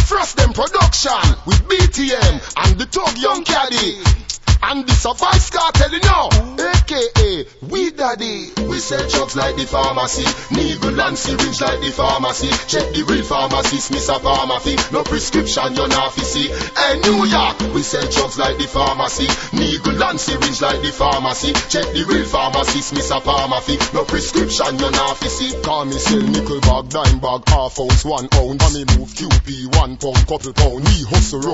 Frost them production with BTM and the Tug Young Caddy. And this a Vice Cartel, you know, aka We Daddy. We sell drugs like the pharmacy, needle and syringe like the pharmacy. Check the real pharmacist, Miss a Pharmacy. No prescription, you're not fi see. Hey, New York, we sell drugs like the pharmacy, needle and syringe like the pharmacy. Check the real pharmacist, Miss a Pharmacy. No prescription, you're not fi see. Call me sell nickel bag, dime bag, half ounce, 1 ounce. And me move QP, 1 pound, couple pound. We hustle